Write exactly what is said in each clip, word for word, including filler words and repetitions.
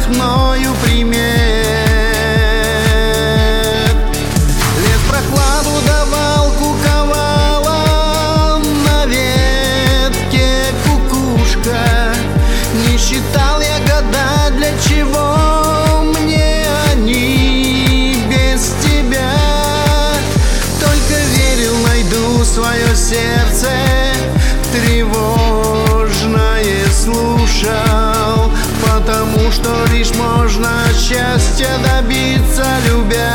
забытых мною примет. Лес прохладу давал, куковала на ветке кукушка. Не считал я года, для чего мне они без тебя. Только верил, найду свое сердце тревожное, слушал, потому что лишь можно счастья добиться, любя.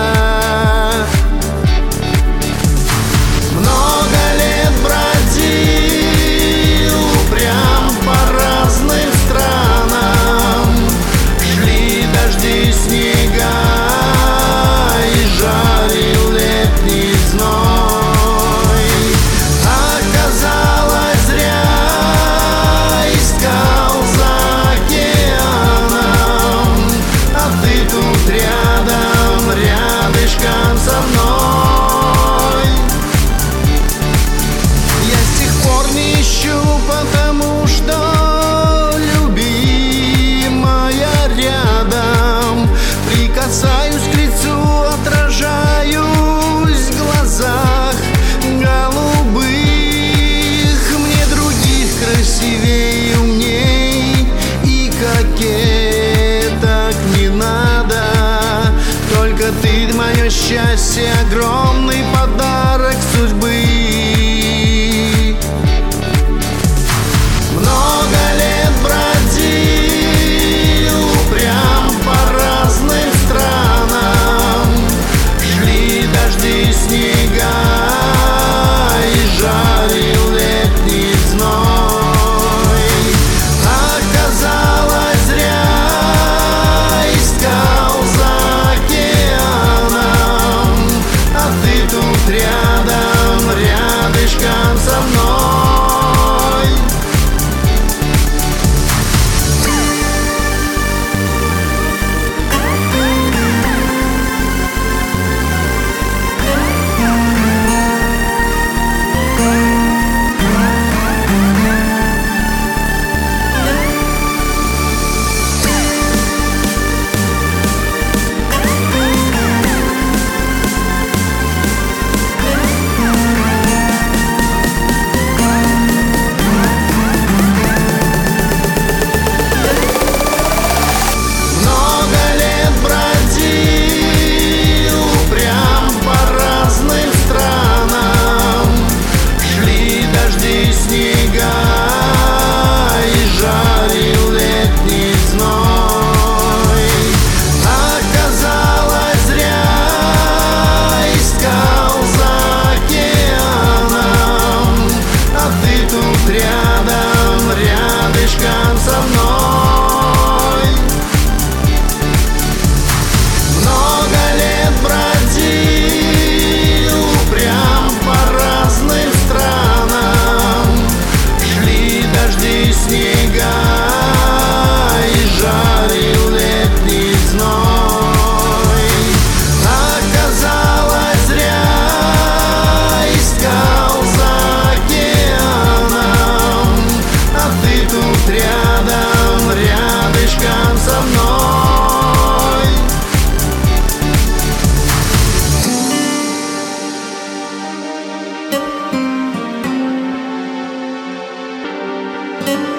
Много лет бродил упрям по разным странам, шли дожди, снега и жарил летний зной. Оказалось, зря искал за океаном, а ты тут рядом, рядышком со мной. Я с тех пор не ищу, потому что любимая рядом. Прикасаюсь к лицу, отражаюсь в глазах голубых. Мне других красивее и умней, и кокеток не надо. Только ты мое счастье, огромный подарок судьбы. Много лет бродил упрям по разным странам, шли дожди, снега и жарил летний зной. Оказалось, зря искал за океаном, а ты тут рядом, рядышком со мной. Снега и жарил летний зной. Оказалось, зря искал за океаном, а ты тут рядом, рядышком со мной. Много лет бродил упрям по разным странам, дожди, снега и жарил летний зной. Оказалось, зря искал за океаном, а ты тут рядом, рядышком со мной. Thank you.